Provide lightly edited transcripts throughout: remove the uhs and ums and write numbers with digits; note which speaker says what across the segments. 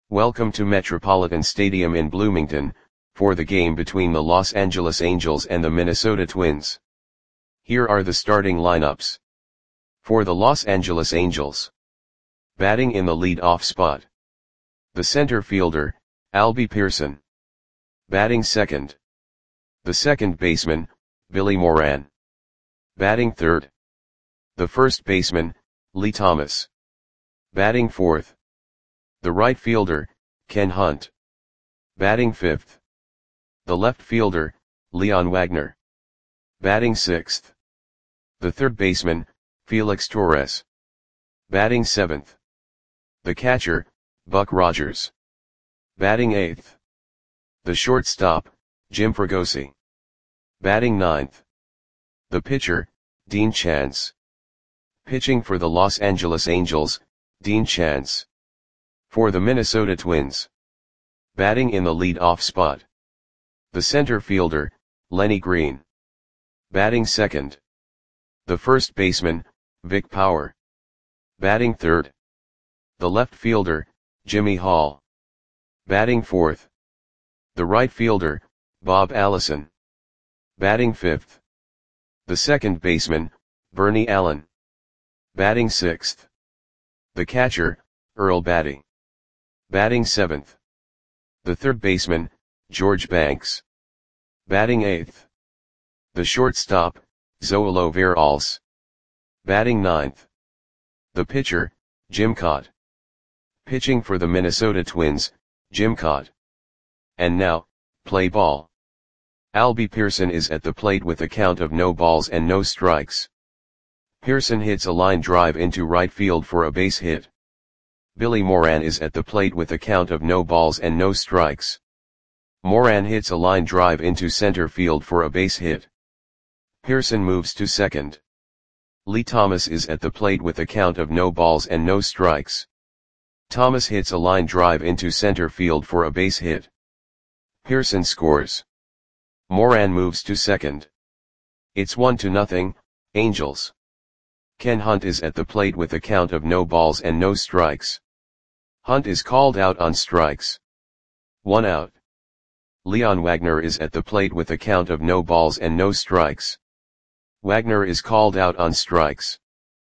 Speaker 1: Welcome to Metropolitan Stadium in Bloomington, for the game between the Los Angeles Angels and the Minnesota Twins. Here are the starting lineups. For the Los Angeles Angels. Batting in the lead-off spot. The center fielder, Albie Pearson. Batting second. The second baseman, Billy Moran. Batting third. The first baseman, Lee Thomas. Batting fourth. The right fielder, Ken Hunt. Batting fifth. The left fielder, Leon Wagner. Batting sixth. The third baseman, Felix Torres. Batting seventh. The catcher, Buck Rogers. Batting eighth. The shortstop, Jim Fregosi. Batting ninth. The pitcher, Dean Chance. Pitching for the Los Angeles Angels, Dean Chance. For the Minnesota Twins. Batting in the lead-off spot. The center fielder, Lenny Green. Batting second. The first baseman, Vic Power. Batting third. The left fielder, Jimmy Hall. Batting fourth. The right fielder, Bob Allison. Batting fifth. The second baseman, Bernie Allen. Batting sixth. The catcher, Earl Batty. Batting seventh. The third baseman, George Banks. Batting eighth. The shortstop, Zoilo Veralles. Batting ninth. The pitcher, Jim Kaat. Pitching for the Minnesota Twins, Jim Kaat. And now, play ball. Albie Pearson is at the plate with a count of no balls and no strikes. Pearson hits a line drive into right field for a base hit. Billy Moran is at the plate with a count of no balls and no strikes. Moran hits a line drive into center field for a base hit. Pearson moves to second. Lee Thomas is at the plate with a count of no balls and no strikes. Thomas hits a line drive into center field for a base hit. Pearson scores. Moran moves to second. It's 1-0, Angels. Ken Hunt is at the plate with a count of no balls and no strikes. Hunt is called out on strikes. 1 out. Leon Wagner is at the plate with a count of no balls and no strikes. Wagner is called out on strikes.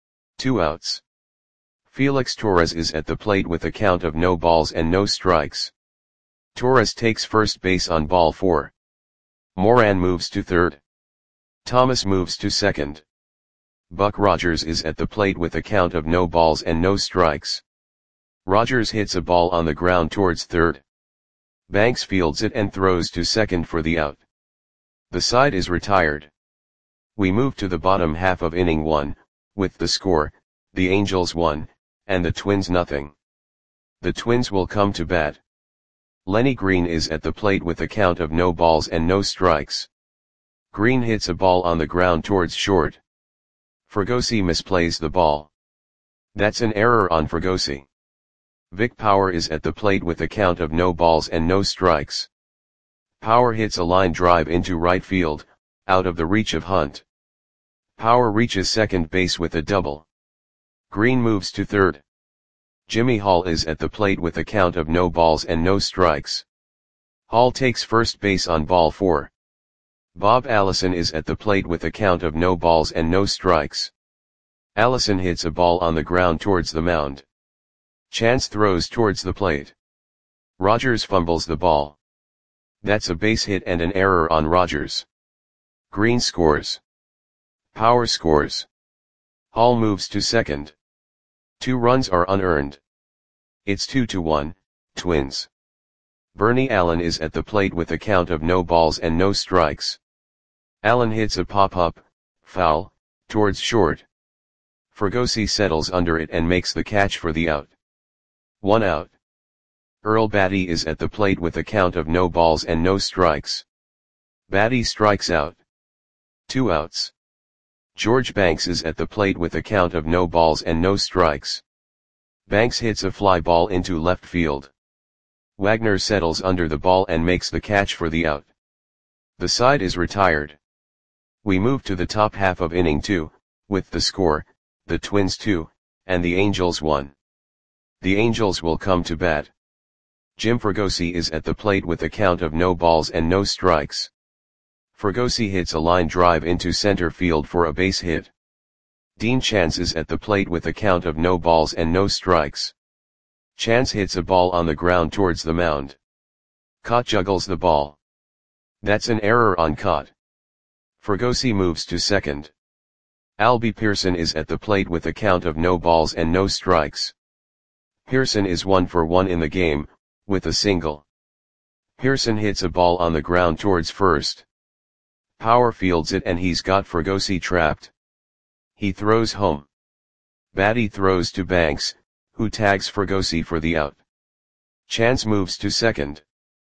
Speaker 1: 2 outs. Felix Torres is at the plate with a count of no balls and no strikes. Torres takes first base on ball 4. Moran moves to third. Thomas moves to second. Buck Rogers is at the plate with a count of no balls and no strikes. Rogers hits a ball on the ground towards third. Banks fields it and throws to second for the out. The side is retired. We move to the bottom half of inning 1, with the score, the Angels 1, and the Twins 0. The Twins will come to bat. Lenny Green is at the plate with a count of no balls and no strikes. Green hits a ball on the ground towards short. Fregosi misplays the ball. That's an error on Fregosi. Vic Power is at the plate with a count of no balls and no strikes. Power hits a line drive into right field, out of the reach of Hunt. Power reaches second base with a double. Green moves to third. Jimmy Hall is at the plate with a count of no balls and no strikes. Hall takes first base on ball 4. Bob Allison is at the plate with a count of no balls and no strikes. Allison hits a ball on the ground towards the mound. Chance throws towards the plate. Rogers fumbles the ball. That's a base hit and an error on Rogers. Green scores. Power scores. Hall moves to second. 2 runs are unearned. It's 2-1, Twins. Bernie Allen is at the plate with a count of no balls and no strikes. Allen hits a pop-up, foul, towards short. Fregosi settles under it and makes the catch for the out. 1 out. Earl Batty is at the plate with a count of no balls and no strikes. Batty strikes out. 2 outs. George Banks is at the plate with a count of no balls and no strikes. Banks hits a fly ball into left field. Wagner settles under the ball and makes the catch for the out. The side is retired. We move to the top half of inning 2, with the score, the Twins 2, and the Angels 1. The Angels will come to bat. Jim Fregosi is at the plate with a count of no balls and no strikes. Fregosi hits a line drive into center field for a base hit. Dean Chance is at the plate with a count of no balls and no strikes. Chance hits a ball on the ground towards the mound. Cott juggles the ball. That's an error on Cott. Fregosi moves to second. Albie Pearson is at the plate with a count of no balls and no strikes. Pearson is 1 for 1 in the game, with a single. Pearson hits a ball on the ground towards first. Power fields it and he's got Fregosi trapped. He throws home. Batty throws to Banks, who tags Fregosi for the out. Chance moves to second.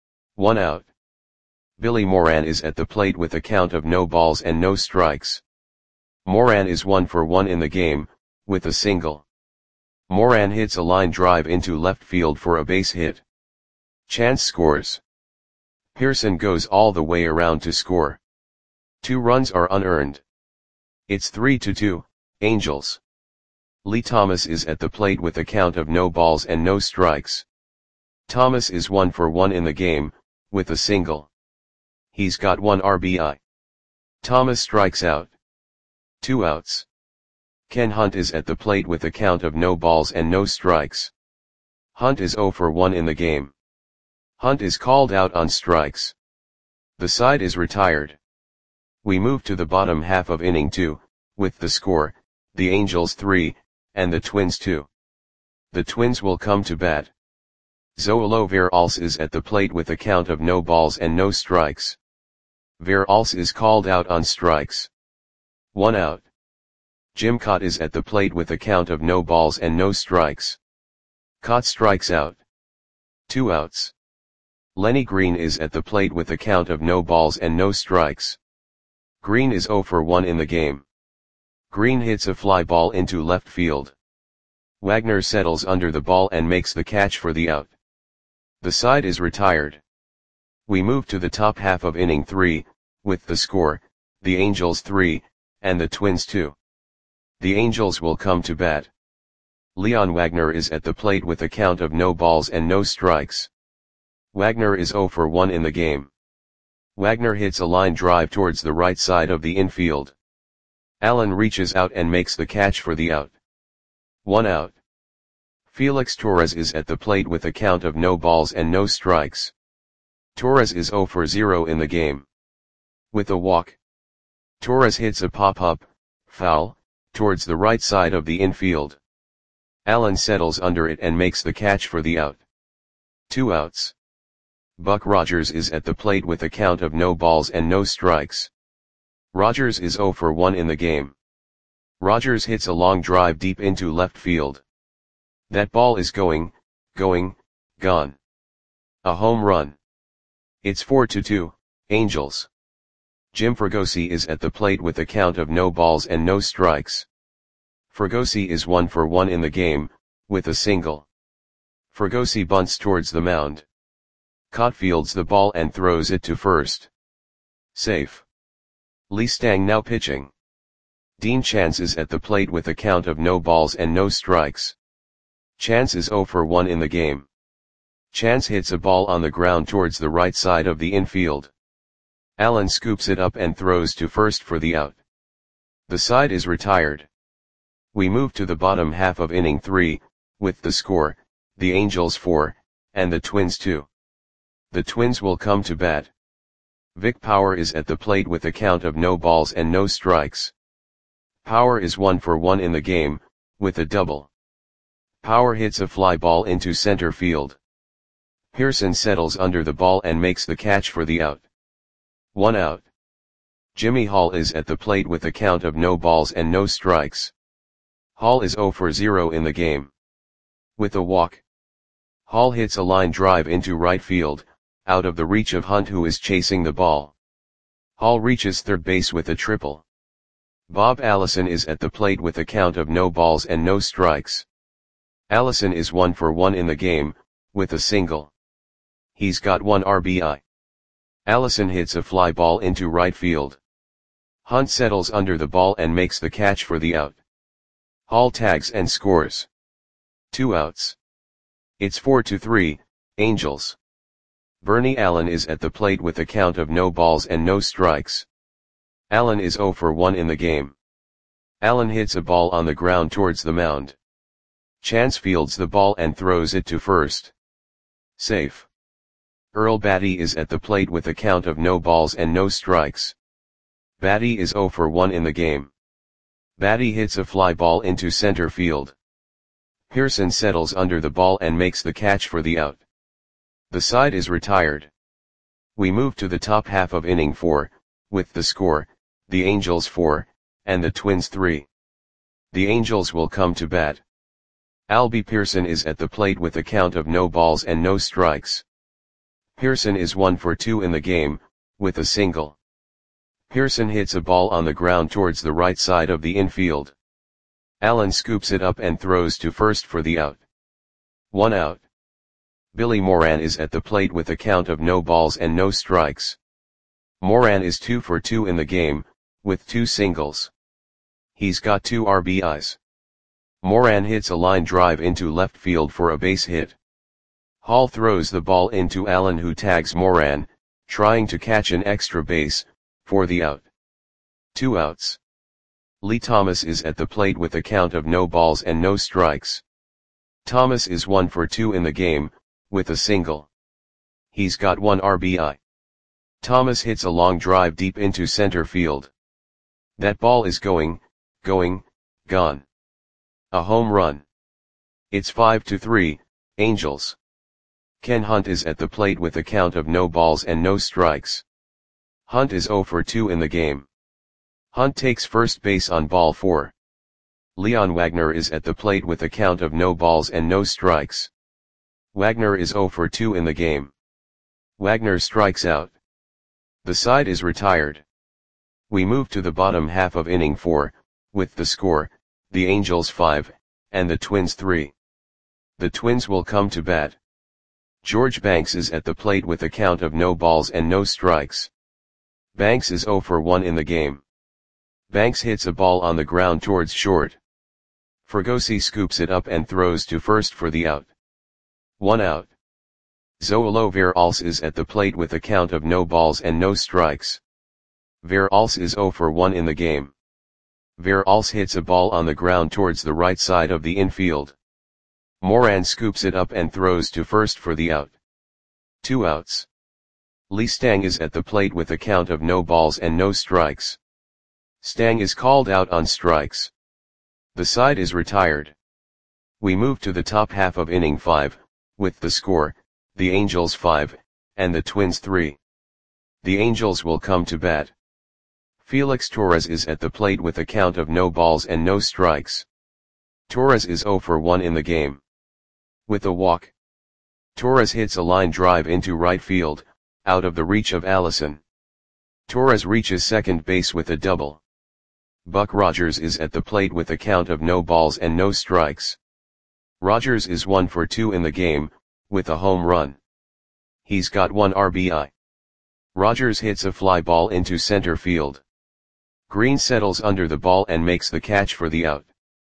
Speaker 1: 1 out. Billy Moran is at the plate with a count of no balls and no strikes. Moran is 1 for 1 in the game, with a single. Moran hits a line drive into left field for a base hit. Chance scores. Pearson goes all the way around to score. 2 runs are unearned. It's 3-2, Angels. Lee Thomas is at the plate with a count of no balls and no strikes. Thomas is 1 for 1 in the game, with a single. He's got 1 RBI. Thomas strikes out. 2 outs. Ken Hunt is at the plate with a count of no balls and no strikes. Hunt is 0 for 1 in the game. Hunt is called out on strikes. The side is retired. We move to the bottom half of inning 2, with the score, the Angels 3, and the Twins 2. The Twins will come to bat. Zoilo Veralce is at the plate with a count of no balls and no strikes. Veralce is called out on strikes. 1 out. Jim Kaat is at the plate with a count of no balls and no strikes. Kaat strikes out. 2 outs. Lenny Green is at the plate with a count of no balls and no strikes. Green is 0 for 1 in the game. Green hits a fly ball into left field. Wagner settles under the ball and makes the catch for the out. The side is retired. We move to the top half of inning 3, with the score, the Angels 3, and the Twins 2. The Angels will come to bat. Leon Wagner is at the plate with a count of no balls and no strikes. Wagner is 0 for 1 in the game. Wagner hits a line drive towards the right side of the infield. Allen reaches out and makes the catch for the out. 1 out. Felix Torres is at the plate with a count of no balls and no strikes. Torres is 0 for 0 in the game. With a walk. Torres hits a pop-up, foul, towards the right side of the infield. Allen settles under it and makes the catch for the out. 2 outs. Buck Rogers is at the plate with a count of no balls and no strikes. Rogers is 0 for 1 in the game. Rogers hits a long drive deep into left field. That ball is gone. A home run. It's 4-2, Angels. Jim Fregosi is at the plate with a count of no balls and no strikes. Fregosi is 1 for 1 in the game, with a single. Fregosi bunts towards the mound. Kaat fields the ball and throws it to first. Safe. Lee Stang now pitching. Dean Chance is at the plate with a count of no balls and no strikes. Chance is 0 for 1 in the game. Chance hits a ball on the ground towards the right side of the infield. Allen scoops it up and throws to first for the out. The side is retired. We move to the bottom half of inning 3, with the score, the Angels 4, and the Twins 2. The Twins will come to bat. Vic Power is at the plate with a count of no balls and no strikes. Power is 1 for 1 in the game, with a double. Power hits a fly ball into center field. Pearson settles under the ball and makes the catch for the out. 1 out. Jimmy Hall is at the plate with a count of no balls and no strikes. Hall is 0 for 0 in the game. With a walk. Hall hits a line drive into right field, out of the reach of Hunt who is chasing the ball. Hall reaches third base with a triple. Bob Allison is at the plate with a count of no balls and no strikes. Allison is 1 for 1 in the game, with a single. He's got 1 RBI. Allison hits a fly ball into right field. Hunt settles under the ball and makes the catch for the out. Hall tags and scores. 2 outs. It's 4-3, Angels. Bernie Allen is at the plate with a count of no balls and no strikes. Allen is 0 for 1 in the game. Allen hits a ball on the ground towards the mound. Chance fields the ball and throws it to first. Safe. Earl Batty is at the plate with a count of no balls and no strikes. Batty is 0 for 1 in the game. Batty hits a fly ball into center field. Pearson settles under the ball and makes the catch for the out. The side is retired. We move to the top half of inning 4, with the score, the Angels 4, and the Twins 3. The Angels will come to bat. Albie Pearson is at the plate with a count of no balls and no strikes. Pearson is 1 for 2 in the game, with a single. Pearson hits a ball on the ground towards the right side of the infield. Allen scoops it up and throws to first for the out. 1 out. Billy Moran is at the plate with a count of no balls and no strikes. Moran is 2 for 2 in the game, with 2 singles. He's got 2 RBIs. Moran hits a line drive into left field for a base hit. Hall throws the ball into Allen, who tags Moran, trying to catch an extra base, for the out. 2 outs. Lee Thomas is at the plate with a count of no balls and no strikes. Thomas is 1 for 2 in the game, with a single. He's got 1 RBI. Thomas hits a long drive deep into center field. That ball is gone. A home run. It's 5-3, Angels. Ken Hunt is at the plate with a count of no balls and no strikes. Hunt is 0 for 2 in the game. Hunt takes first base on ball 4. Leon Wagner is at the plate with a count of no balls and no strikes. Wagner is 0 for 2 in the game. Wagner strikes out. The side is retired. We move to the bottom half of inning 4, with the score, the Angels 5, and the Twins 3. The Twins will come to bat. George Banks is at the plate with a count of no balls and no strikes. Banks is 0 for 1 in the game. Banks hits a ball on the ground towards short. Fregosi scoops it up and throws to first for the out. 1 out. Zoilo Veralce is at the plate with a count of no balls and no strikes. Veralce is 0 for 1 in the game. Veralce hits a ball on the ground towards the right side of the infield. Moran scoops it up and throws to first for the out. 2 outs. Lee Stang is at the plate with a count of no balls and no strikes. Stang is called out on strikes. The side is retired. We move to the top half of inning 5, with the score, the Angels 5, and the Twins 3. The Angels will come to bat. Felix Torres is at the plate with a count of no balls and no strikes. Torres is 0 for 1 in the game. With a walk. Torres hits a line drive into right field, out of the reach of Allison. Torres reaches second base with a double. Buck Rogers is at the plate with a count of no balls and no strikes. Rogers is 1 for 2 in the game, with a home run. He's got 1 RBI. Rogers hits a fly ball into center field. Green settles under the ball and makes the catch for the out.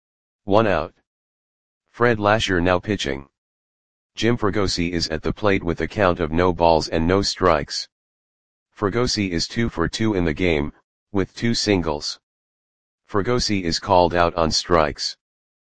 Speaker 1: 1 out. Fred Lasher now pitching. Jim Fregosi is at the plate with a count of no balls and no strikes. Fregosi is 2 for 2 in the game, with 2 singles. Fregosi is called out on strikes.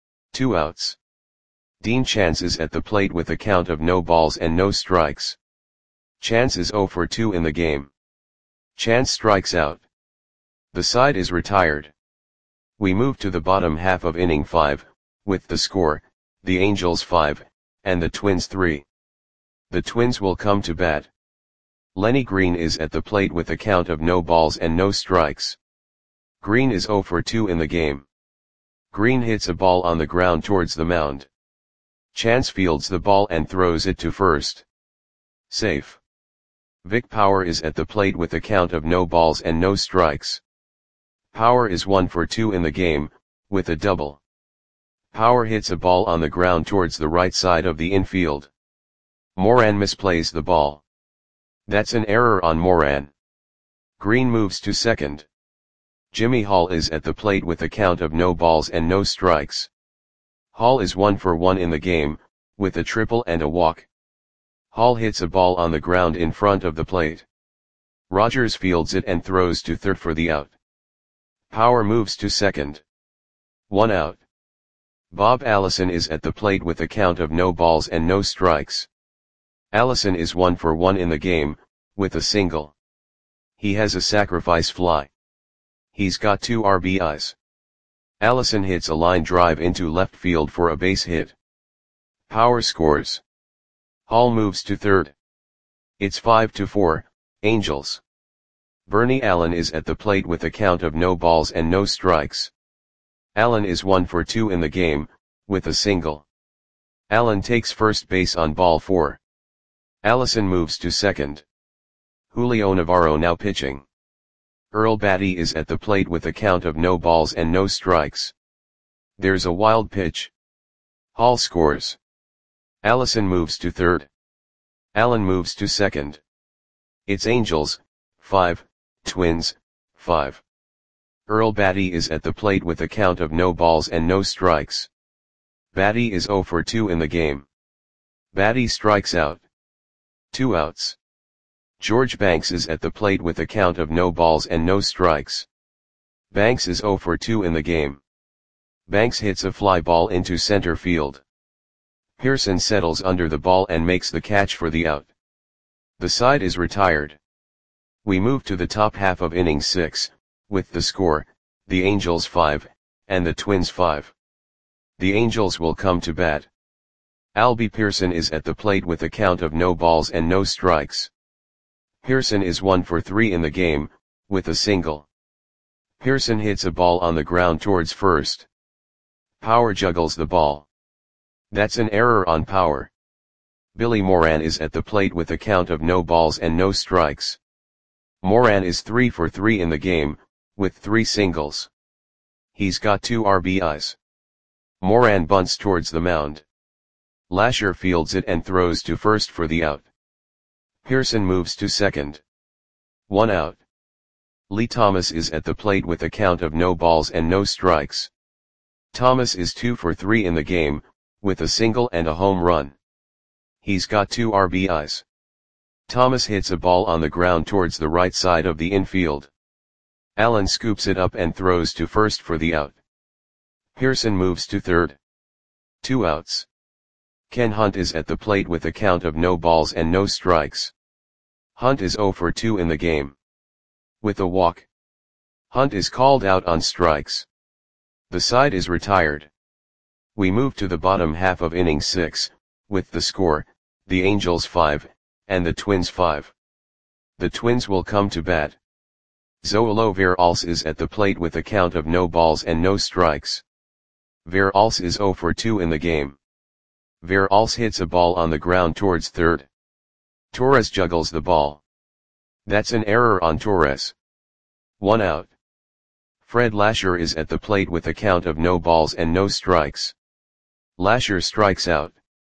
Speaker 1: 2 outs. Dean Chance is at the plate with a count of no balls and no strikes. Chance is 0 for 2 in the game. Chance strikes out. The side is retired. We move to the bottom half of inning 5, with the score, the Angels 5, and the Twins 3. The Twins will come to bat. Lenny Green is at the plate with a count of no balls and no strikes. Green is 0 for 2 in the game. Green hits a ball on the ground towards the mound. Chance fields the ball and throws it to first. Safe. Vic Power is at the plate with a count of no balls and no strikes. Power is 1 for 2 in the game, with a double. Power hits a ball on the ground towards the right side of the infield. Moran misplays the ball. That's an error on Moran. Green moves to second. Jimmy Hall is at the plate with a count of no balls and no strikes. Hall is 1 for 1 in the game, with a triple and a walk. Hall hits a ball on the ground in front of the plate. Rogers fields it and throws to third for the out. Power moves to second. 1 out. Bob Allison is at the plate with a count of no balls and no strikes. Allison is 1 for 1 in the game, with a single. He has a sacrifice fly. He's got 2 RBIs. Allison hits a line drive into left field for a base hit. Power scores. Hall moves to third. It's 5-4, Angels. Bernie Allen is at the plate with a count of no balls and no strikes. Allen is 1 for 2 in the game, with a single. Allen takes first base on ball 4. Allison moves to second. Julio Navarro now pitching. Earl Batty is at the plate with a count of no balls and no strikes. There's a wild pitch. Hall scores. Allison moves to third. Allen moves to second. It's Angels, 5, Twins, 5. Earl Batty is at the plate with a count of no balls and no strikes. Batty is 0 for 2 in the game. Batty strikes out. 2 outs. George Banks is at the plate with a count of no balls and no strikes. Banks is 0 for 2 in the game. Banks hits a fly ball into center field. Pearson settles under the ball and makes the catch for the out. The side is retired. We move to the top half of inning 6, with the score, the Angels 5, and the Twins 5. The Angels will come to bat. Albie Pearson is at the plate with a count of no balls and no strikes. Pearson is 1 for 3 in the game, with a single. Pearson hits a ball on the ground towards first. Power juggles the ball. That's an error on Power. Billy Moran is at the plate with a count of no balls and no strikes. Moran is 3 for 3 in the game, with 3 singles. He's got 2 RBIs. Moran bunts towards the mound. Lasher fields it and throws to first for the out. Pearson moves to second. 1 out. Lee Thomas is at the plate with a count of no balls and no strikes. Thomas is 2 for 3 in the game, with a single and a home run. He's got 2 RBIs. Thomas hits a ball on the ground towards the right side of the infield. Allen scoops it up and throws to first for the out. Pearson moves to third. 2 outs. Ken Hunt is at the plate with a count of no balls and no strikes. Hunt is 0 for 2 in the game. With a walk. Hunt is called out on strikes. The side is retired. We move to the bottom half of inning 6, with the score, the Angels 5, and the Twins 5. The Twins will come to bat. Zoilo Veralce is at the plate with a count of no balls and no strikes. Veralce is 0 for 2 in the game. Veralce hits a ball on the ground towards third. Torres juggles the ball. That's an error on Torres. 1 out. Fred Lasher is at the plate with a count of no balls and no strikes. Lasher strikes out.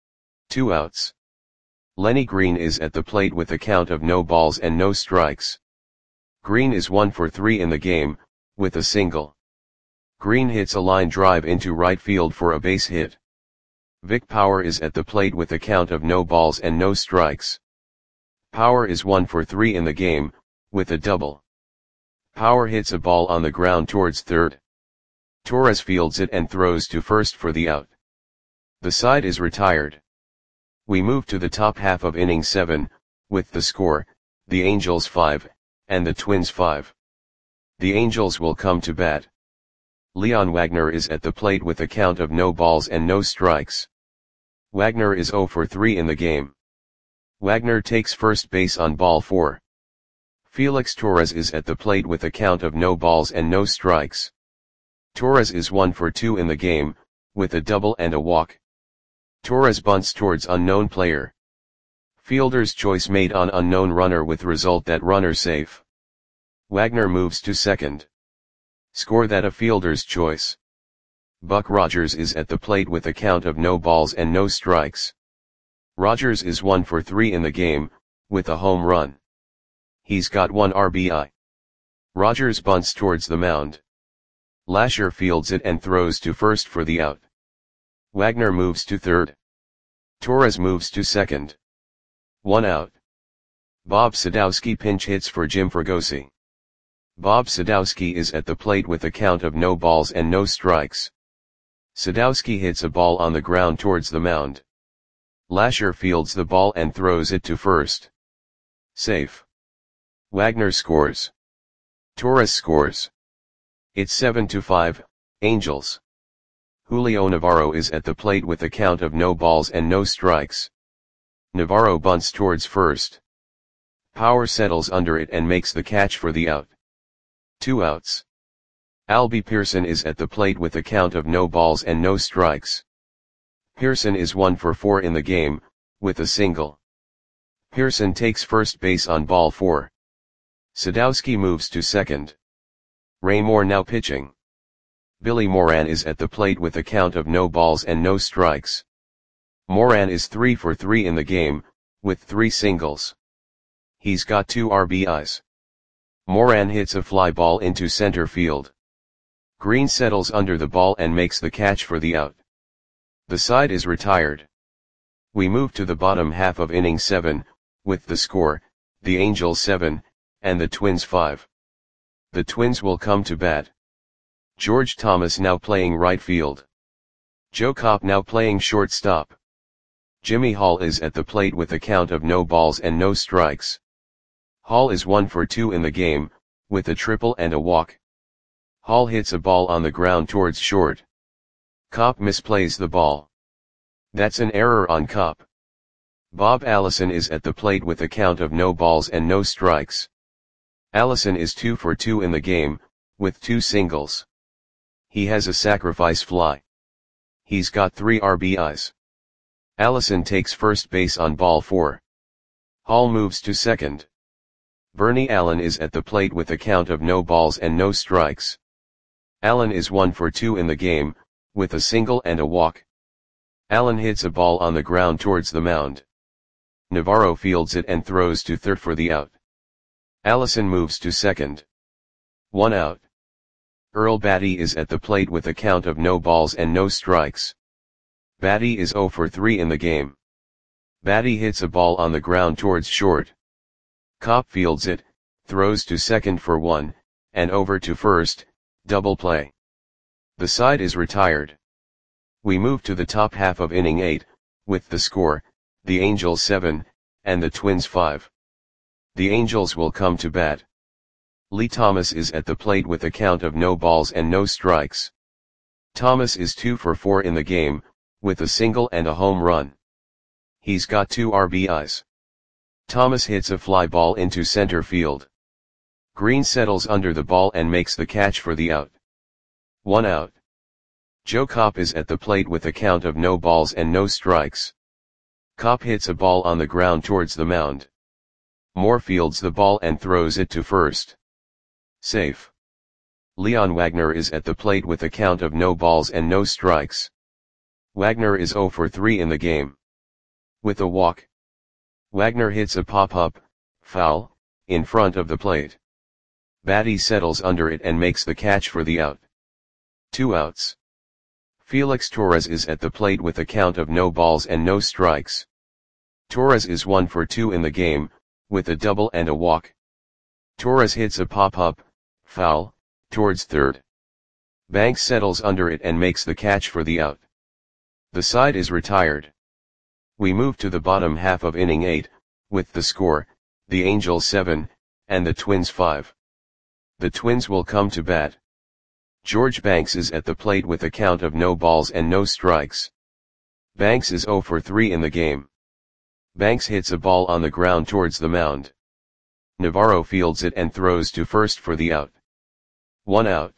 Speaker 1: 2 outs. Lenny Green is at the plate with a count of no balls and no strikes. Green is 1 for 3 in the game, with a single. Green hits a line drive into right field for a base hit. Vic Power is at the plate with a count of no balls and no strikes. Power is 1 for 3 in the game, with a double. Power hits a ball on the ground towards third. Torres fields it and throws to first for the out. The side is retired. We move to the top half of inning 7, with the score, the Angels 5, and the Twins 5. The Angels will come to bat. Leon Wagner is at the plate with a count of no balls and no strikes. Wagner is 0 for 3 in the game. Wagner takes first base on ball 4. Felix Torres is at the plate with a count of no balls and no strikes. Torres is 1 for 2 in the game, with a double and a walk. Torres bunts towards unknown player. Fielder's choice made on unknown runner with result that runner safe. Wagner moves to second. Score that a fielder's choice. Buck Rogers is at the plate with a count of no balls and no strikes. Rogers is 1 for 3 in the game, with a home run. He's got 1 RBI. Rogers bunts towards the mound. Lasher fields it and throws to first for the out. Wagner moves to third. Torres moves to second. 1 out. Bob Sadowski pinch hits for Jim Fregosi. Bob Sadowski is at the plate with a count of no balls and no strikes. Sadowski hits a ball on the ground towards the mound. Lasher fields the ball and throws it to first. Safe. Wagner scores. Torres scores. It's 7-5, Angels. Julio Navarro is at the plate with a count of no balls and no strikes. Navarro bunts towards first. Power settles under it and makes the catch for the out. 2 outs. Albie Pearson is at the plate with a count of no balls and no strikes. Pearson is 1 for 4 in the game, with a single. Pearson takes first base on ball 4. Sadowski moves to second. Ray Moore now pitching. Billy Moran is at the plate with a count of no balls and no strikes. Moran is 3 for 3 in the game, with 3 singles. He's got 2 RBIs. Moran hits a fly ball into center field. Green settles under the ball and makes the catch for the out. The side is retired. We move to the bottom half of inning 7, with the score, the Angels 7, and the Twins 5. The Twins will come to bat. George Thomas now playing right field. Joe Kopp now playing shortstop. Jimmy Hall is at the plate with a count of no balls and no strikes. Hall is 1 for 2 in the game, with a triple and a walk. Hall hits a ball on the ground towards short. Kopp misplays the ball. That's an error on Kopp. Bob Allison is at the plate with a count of no balls and no strikes. Allison is 2 for 2 in the game, with 2 singles. He has a sacrifice fly. He's got 3 RBIs. Allison takes first base on ball 4. Hall moves to second. Bernie Allen is at the plate with a count of no balls and no strikes. Allen is 1 for 2 in the game, with a single and a walk. Allen hits a ball on the ground towards the mound. Navarro fields it and throws to third for the out. Allison moves to second. 1 out. Earl Batty is at the plate with a count of no balls and no strikes. Batty is 0 for 3 in the game. Batty hits a ball on the ground towards short. Kopp fields it, throws to second for 1, and over to first, double play. The side is retired. We move to the top half of inning 8, with the score, the Angels 7, and the Twins 5. The Angels will come to bat. Lee Thomas is at the plate with a count of no balls and no strikes. Thomas is 2 for 4 in the game, with a single and a home run. He's got 2 RBIs. Thomas hits a fly ball into center field. Green settles under the ball and makes the catch for the out. 1 out. Joe Kopp is at the plate with a count of no balls and no strikes. Kopp hits a ball on the ground towards the mound. Moore fields the ball and throws it to first. Safe. Leon Wagner is at the plate with a count of no balls and no strikes. Wagner is 0 for 3 in the game. With a walk. Wagner hits a pop-up, foul, in front of the plate. Batty settles under it and makes the catch for the out. 2 outs. Felix Torres is at the plate with a count of no balls and no strikes. Torres is 1 for 2 in the game, with a double and a walk. Torres hits a pop-up, foul, towards third. Banks settles under it and makes the catch for the out. The side is retired. We move to the bottom half of inning 8, with the score, the Angels 7, and the Twins 5. The Twins will come to bat. George Banks is at the plate with a count of no balls and no strikes. Banks is 0 for 3 in the game. Banks hits a ball on the ground towards the mound. Navarro fields it and throws to first for the out. 1 out.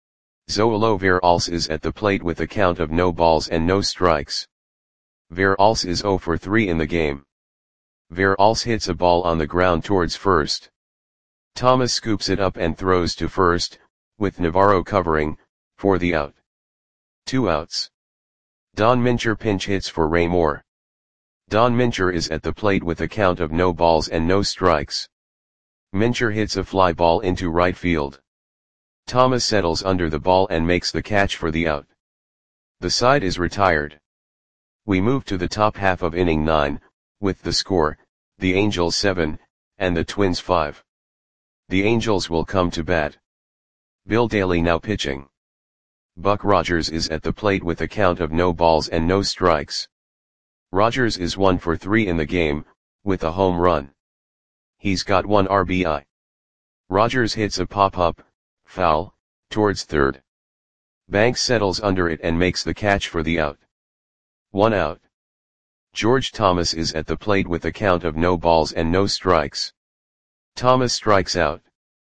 Speaker 1: Zoilo Veralce is at the plate with a count of no balls and no strikes. Veralce is 0 for 3 in the game. Veralce hits a ball on the ground towards first. Thomas scoops it up and throws to first, with Navarro covering, for the out. 2 outs. Don Mincher pinch hits for Ray Moore. Don Mincher is at the plate with a count of no balls and no strikes. Mincher hits a fly ball into right field. Thomas settles under the ball and makes the catch for the out. The side is retired. We move to the top half of inning 9, with the score, the Angels 7, and the Twins 5. The Angels will come to bat. Bill Daly now pitching. Buck Rogers is at the plate with a count of no balls and no strikes. Rogers is 1 for 3 in the game, with a home run. He's got 1 RBI. Rogers hits a pop-up, foul, towards third. Banks settles under it and makes the catch for the out. 1 out. George Thomas is at the plate with a count of no balls and no strikes. Thomas strikes out.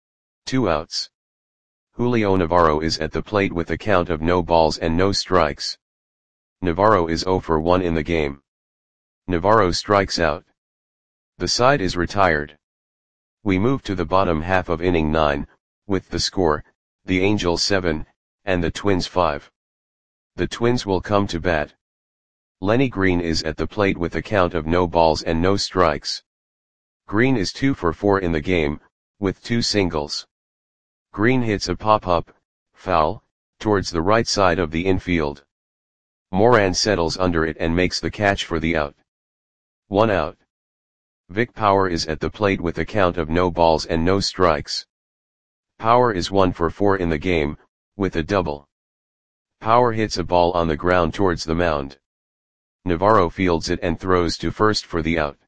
Speaker 1: 2 outs. Julio Navarro is at the plate with a count of no balls and no strikes. Navarro is 0 for 1 in the game. Navarro strikes out. The side is retired. We move to the bottom half of inning 9, with the score, the Angels 7, and the Twins 5. The Twins will come to bat. Lenny Green is at the plate with a count of no balls and no strikes. Green is 2 for 4 in the game, with 2 singles. Green hits a pop-up, foul, towards the right side of the infield. Moran settles under it and makes the catch for the out. 1 out. Vic Power is at the plate with a count of no balls and no strikes. Power is 1 for 4 in the game, with a double. Power hits a ball on the ground towards the mound. Navarro fields it and throws to first for the out.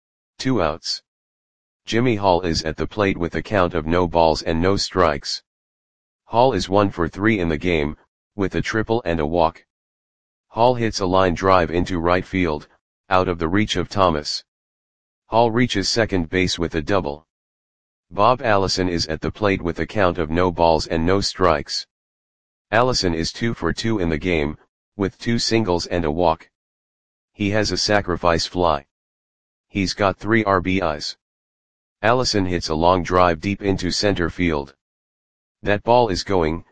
Speaker 1: 2 outs. Jimmy Hall is at the plate with a count of no balls and no strikes. Hall is 1 for 3 in the game, with a triple and a walk. Hall hits a line drive into right field, out of the reach of Thomas. Hall reaches second base with a double. Bob Allison is at the plate with a count of no balls and no strikes. Allison is 2 for 2 in the game, with 2 singles and a walk. He has a sacrifice fly. He's got 3 RBIs. Allison hits a long drive deep into center field. That ball is gone.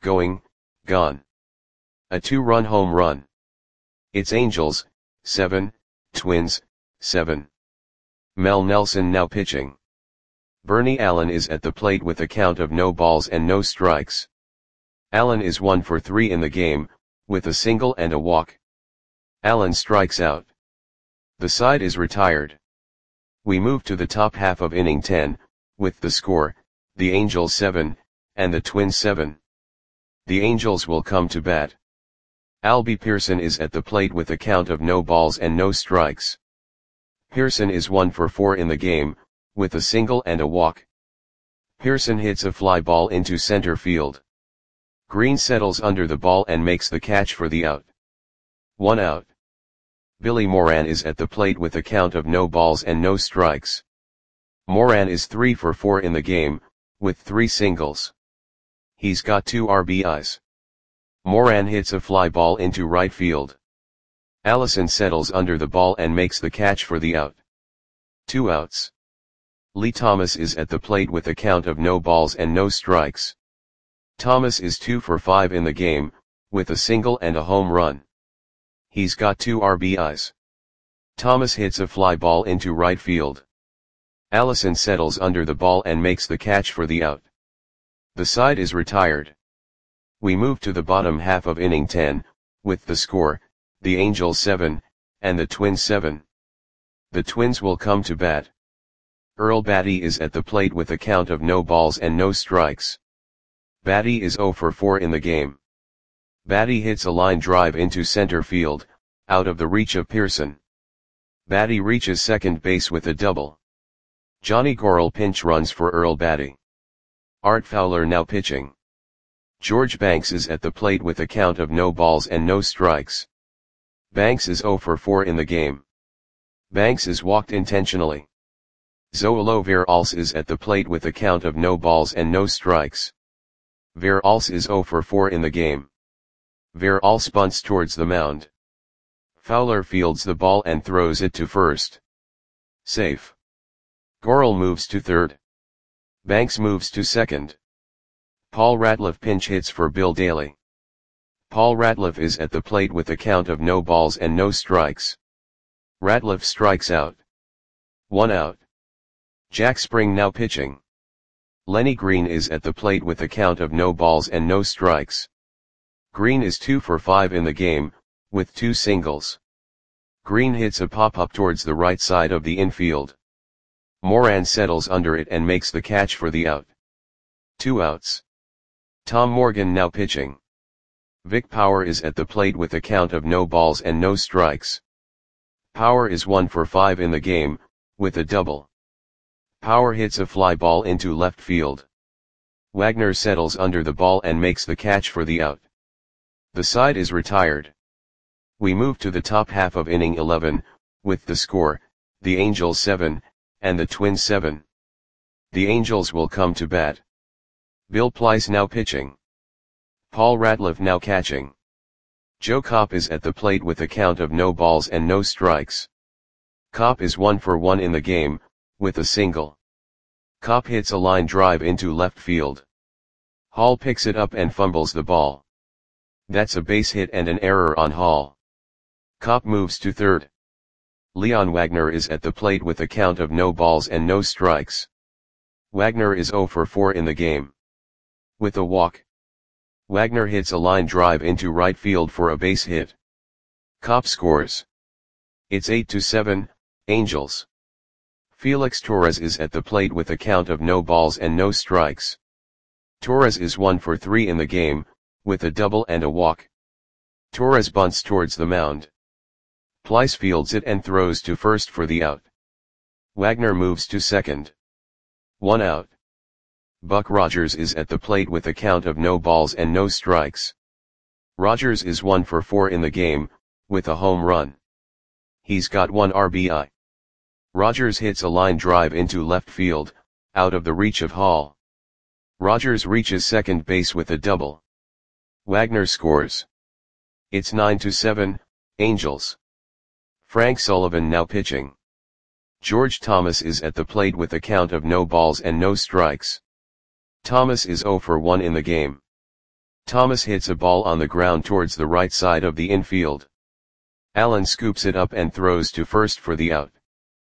Speaker 1: A 2-run home run. It's Angels, 7, Twins, 7. Mel Nelson now pitching. Bernie Allen is at the plate with a count of no balls and no strikes. Allen is 1 for 3 in the game, with a single and a walk. Allen strikes out. The side is retired. We move to the top half of inning 10, with the score, the Angels 7, and the Twins 7. The Angels will come to bat. Albie Pearson is at the plate with a count of no balls and no strikes. Pearson is 1 for 4 in the game, with a single and a walk. Pearson hits a fly ball into center field. Green settles under the ball and makes the catch for the out. 1 out. Billy Moran is at the plate with a count of no balls and no strikes. Moran is 3 for 4 in the game, with 3 singles. He's got 2 RBIs. Moran hits a fly ball into right field. Allison settles under the ball and makes the catch for the out. 2 outs. Lee Thomas is at the plate with a count of no balls and no strikes. Thomas is 2 for 5 in the game, with a single and a home run. He's got 2 RBIs. Thomas hits a fly ball into right field. Allison settles under the ball and makes the catch for the out. The side is retired. We move to the bottom half of inning 10, with the score, the Angels 7, and the Twins 7. The Twins will come to bat. Earl Batty is at the plate with a count of no balls and no strikes. Batty is 0 for 4 in the game. Batty hits a line drive into center field, out of the reach of Pearson. Batty reaches second base with a double. Johnny Gorel pinch runs for Earl Batty. Art Fowler now pitching. George Banks is at the plate with a count of no balls and no strikes. Banks is 0 for 4 in the game. Banks is walked intentionally. Zoilo Veralce is at the plate with a count of no balls and no strikes. Veralce is 0 for 4 in the game. Veralce bunts towards the mound. Fowler fields the ball and throws it to first. Safe. Gorel moves to third. Banks moves to second. Paul Ratliff pinch hits for Bill Daly. Paul Ratliff is at the plate with a count of no balls and no strikes. Ratliff strikes out. 1 out. Jack Spring now pitching. Lenny Green is at the plate with a count of no balls and no strikes. Green is 2 for 5 in the game, with 2 singles. Green hits a pop-up towards the right side of the infield. Moran settles under it and makes the catch for the out. 2 outs. Tom Morgan now pitching. Vic Power is at the plate with a count of no balls and no strikes. Power is 1 for 5 in the game, with a double. Power hits a fly ball into left field. Wagner settles under the ball and makes the catch for the out. The side is retired. We move to the top half of inning 11, with the score, the Angels 7, and the Twins 7. The Angels will come to bat. Bill Plyce now pitching. Paul Ratliff now catching. Joe Kopp is at the plate with a count of no balls and no strikes. Kopp is 1 for 1 in the game, with a single. Kopp hits a line drive into left field. Hall picks it up and fumbles the ball. That's a base hit and an error on Hall. Kopp moves to third. Leon Wagner is at the plate with a count of no balls and no strikes. Wagner is 0 for 4 in the game. With a walk. Wagner hits a line drive into right field for a base hit. Kopp scores. It's 8-7, Angels. Felix Torres is at the plate with a count of no balls and no strikes. Torres is 1 for 3 in the game, with a double and a walk. Torres bunts towards the mound. Plyce fields it and throws to first for the out. Wagner moves to second. 1 out. Buck Rogers is at the plate with a count of no balls and no strikes. Rogers is 1 for 4 in the game, with a home run. He's got 1 RBI. Rogers hits a line drive into left field, out of the reach of Hall. Rogers reaches second base with a double. Wagner scores. It's 9-7, Angels. Frank Sullivan now pitching. George Thomas is at the plate with a count of no balls and no strikes. Thomas is 0 for 1 in the game. Thomas hits a ball on the ground towards the right side of the infield. Allen scoops it up and throws to first for the out.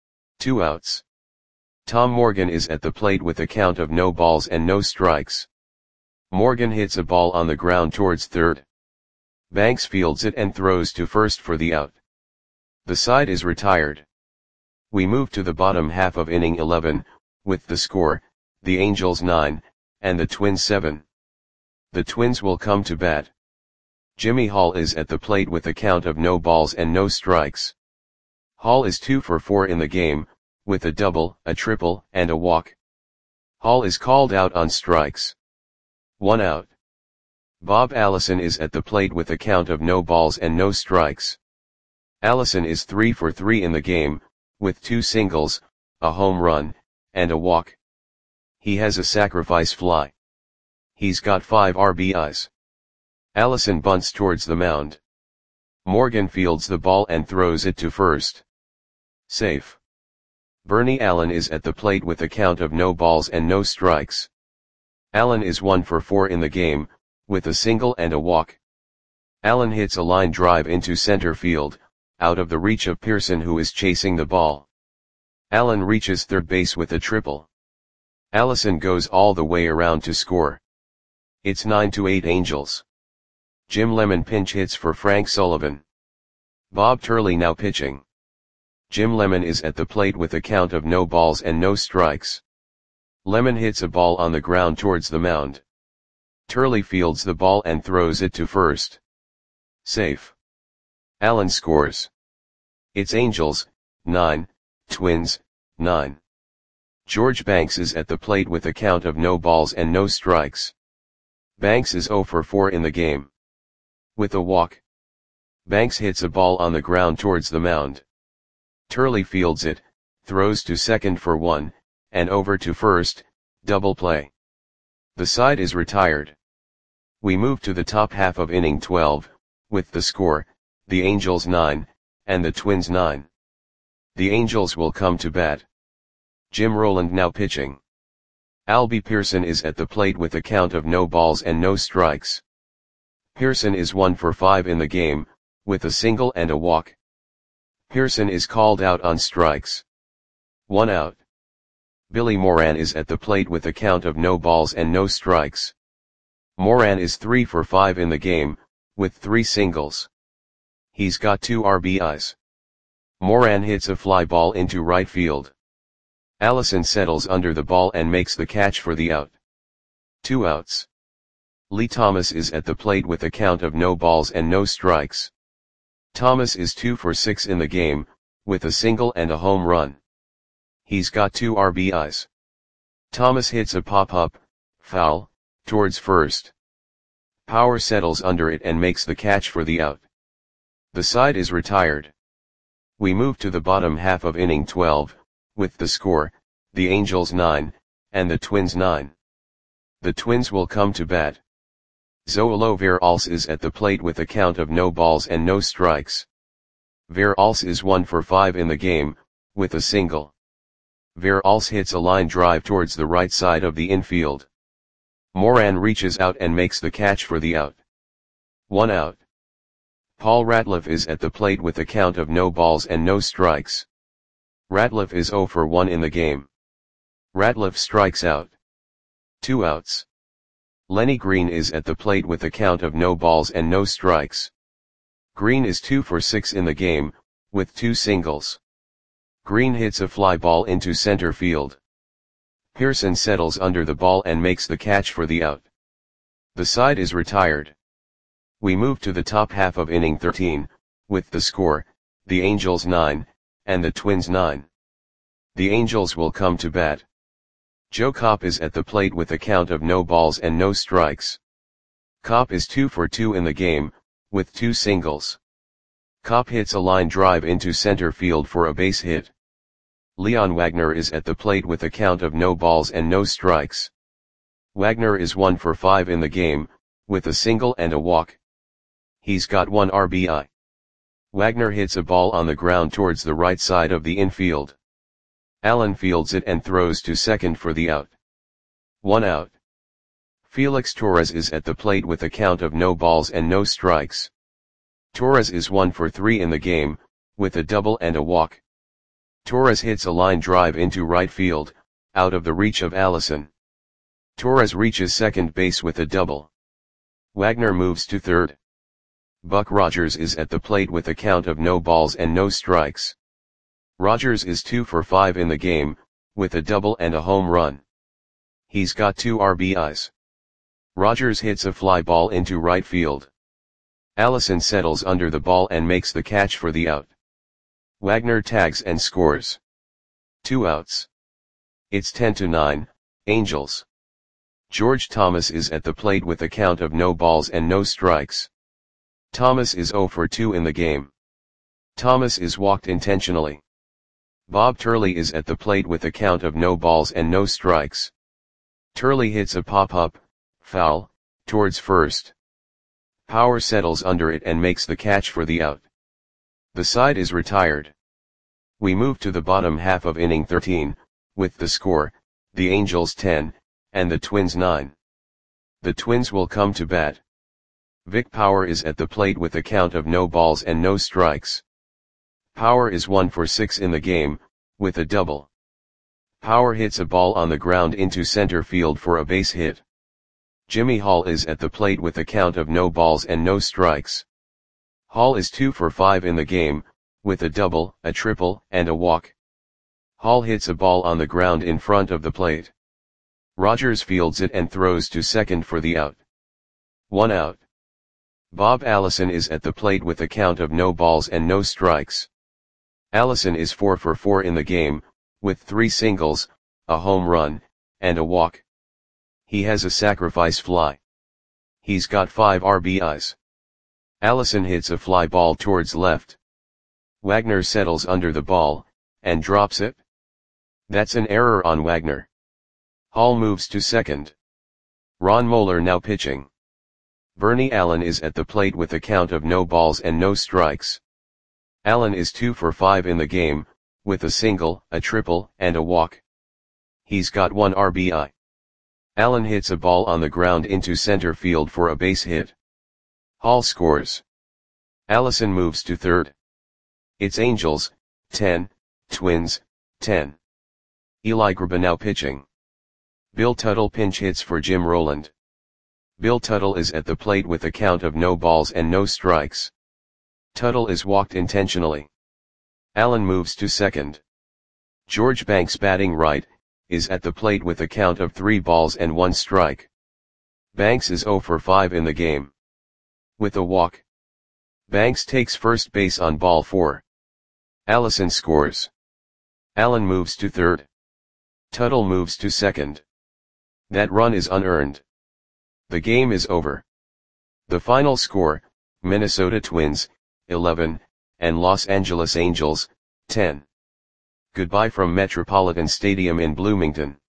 Speaker 1: 2 outs. Tom Morgan is at the plate with a count of no balls and no strikes. Morgan hits a ball on the ground towards third. Banks fields it and throws to first for the out. The side is retired. We move to the bottom half of inning 11, with the score, the Angels 9, and the Twins 7. The Twins will come to bat. Jimmy Hall is at the plate with a count of no balls and no strikes. Hall is 2 for 4 in the game, with a double, a triple, and a walk. Hall is called out on strikes. 1 out. Bob Allison is at the plate with a count of no balls and no strikes. Allison is 3 for 3 in the game, with 2 singles, a home run, and a walk. He has a sacrifice fly. He's got 5 RBIs. Allison bunts towards the mound. Morgan fields the ball and throws it to first. Safe. Bernie Allen is at the plate with a count of no balls and no strikes. Allen is 1 for 4 in the game, with a single and a walk. Allen hits a line drive into center field, out of the reach of Pearson, who is chasing the ball. Allen reaches third base with a triple. Allison goes all the way around to score. It's 9-8 Angels. Jim Lemon pinch hits for Frank Sullivan. Bob Turley now pitching. Jim Lemon is at the plate with a count of no balls and no strikes. Lemon hits a ball on the ground towards the mound. Turley fields the ball and throws it to first. Safe. Allen scores. It's Angels, 9, Twins, 9. George Banks is at the plate with a count of no balls and no strikes. Banks is 0 for 4 in the game. With a walk. Banks hits a ball on the ground towards the mound. Turley fields it, throws to second for 1, and over to first, double play. The side is retired. We move to the top half of inning 12, with the score, the Angels 9, and the Twins 9. The Angels will come to bat. Jim Rowland now pitching. Albie Pearson is at the plate with a count of no balls and no strikes. Pearson is 1 for 5 in the game, with a single and a walk. Pearson is called out on strikes. 1 out. Billy Moran is at the plate with a count of no balls and no strikes. Moran is 3 for 5 in the game, with 3 singles. He's got 2 RBIs. Moran hits a fly ball into right field. Allison settles under the ball and makes the catch for the out. 2 outs. Lee Thomas is at the plate with a count of no balls and no strikes. Thomas is 2 for 6 in the game, with a single and a home run. He's got 2 RBIs. Thomas hits a pop-up, foul, towards first. Power settles under it and makes the catch for the out. The side is retired. We move to the bottom half of inning 12, with the score, the Angels 9, and the Twins 9. The Twins will come to bat. Zoilo Veralce is at the plate with a count of no balls and no strikes. Veralce is 1 for 5 in the game, with a single. Veralce hits a line drive towards the right side of the infield. Moran reaches out and makes the catch for the out. 1 out. Paul Ratliff is at the plate with a count of no balls and no strikes. Ratliff is 0 for 1 in the game. Ratliff strikes out. 2 outs. Lenny Green is at the plate with a count of no balls and no strikes. Green is 2 for 6 in the game, with 2 singles. Green hits a fly ball into center field. Pearson settles under the ball and makes the catch for the out. The side is retired. We move to the top half of inning 13, with the score, the Angels 9, and the Twins 9. The Angels will come to bat. Joe Kopp is at the plate with a count of no balls and no strikes. Kopp is 2 for 2 in the game, with 2 singles. Kopp hits a line drive into center field for a base hit. Leon Wagner is at the plate with a count of no balls and no strikes. Wagner is 1 for 5 in the game, with a single and a walk. He's got 1 RBI. Wagner hits a ball on the ground towards the right side of the infield. Allen fields it and throws to second for the out. 1 out. Felix Torres is at the plate with a count of no balls and no strikes. Torres is 1 for 3 in the game, with a double and a walk. Torres hits a line drive into right field, out of the reach of Allison. Torres reaches second base with a double. Wagner moves to third. Buck Rogers is at the plate with a count of no balls and no strikes. Rogers is 2 for 5 in the game, with a double and a home run. He's got 2 RBIs. Rogers hits a fly ball into right field. Allison settles under the ball and makes the catch for the out. Wagner tags and scores. 2 outs. It's 10-9, Angels. George Thomas is at the plate with a count of no balls and no strikes. Thomas is 0 for 2 in the game. Thomas is walked intentionally. Bob Turley is at the plate with a count of no balls and no strikes. Turley hits a pop-up, foul, towards first. Power settles under it and makes the catch for the out. The side is retired. We move to the bottom half of inning 13, with the score, the Angels 10, and the Twins 9. The Twins will come to bat. Vic Power is at the plate with a count of no balls and no strikes. Power is 1 for 6 in the game, with a double. Power hits a ball on the ground into center field for a base hit. Jimmy Hall is at the plate with a count of no balls and no strikes. Hall is 2 for 5 in the game, with a double, a triple, and a walk. Hall hits a ball on the ground in front of the plate. Rogers fields it and throws to second for the out. 1 out. Bob Allison is at the plate with a count of no balls and no strikes. Allison is 4 for 4 in the game, with 3 singles, a home run, and a walk. He has a sacrifice fly. He's got 5 RBIs. Allison hits a fly ball towards left. Wagner settles under the ball, and drops it. That's an error on Wagner. Hall moves to second. Ron Moeller now pitching. Bernie Allen is at the plate with a count of no balls and no strikes. Allen is 2 for 5 in the game, with a single, a triple, and a walk. He's got 1 RBI. Allen hits a ball on the ground into center field for a base hit. Hall scores. Allison moves to third. It's Angels, 10, Twins, 10. Eli Graba now pitching. Bill Tuttle pinch hits for Jim Rowland. Bill Tuttle is at the plate with a count of no balls and no strikes. Tuttle is walked intentionally. Allen moves to second. George Banks, batting right, is at the plate with a count of 3 balls and 1 strike. Banks is 0 for 5 in the game. With a walk, Banks takes first base on ball 4. Allison scores. Allen moves to third. Tuttle moves to second. That run is unearned. The game is over. The final score, Minnesota Twins, 11, and Los Angeles Angels, 10. Goodbye from Metropolitan Stadium in Bloomington.